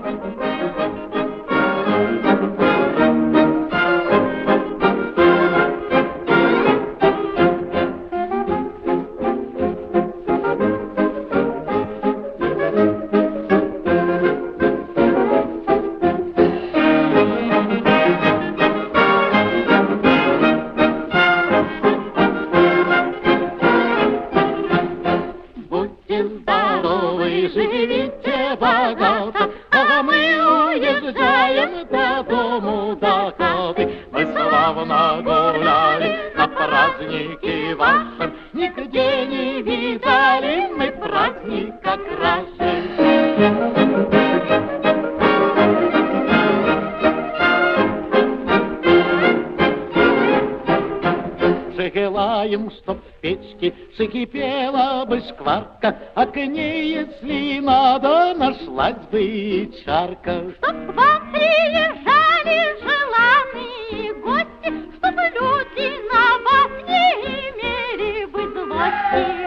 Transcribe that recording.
Живите богато, а мы уезжаем до дому, до хаты. Мы славно гуляли на празднике вашем, нигде не видали мы праздника краше. Желаем, чтоб в печке закипела бы шкварка, а к ней, если надо, нашлась бы и чарка. Чтоб к вам приезжали желанные гости, чтобы люди на вас не имели бы злости.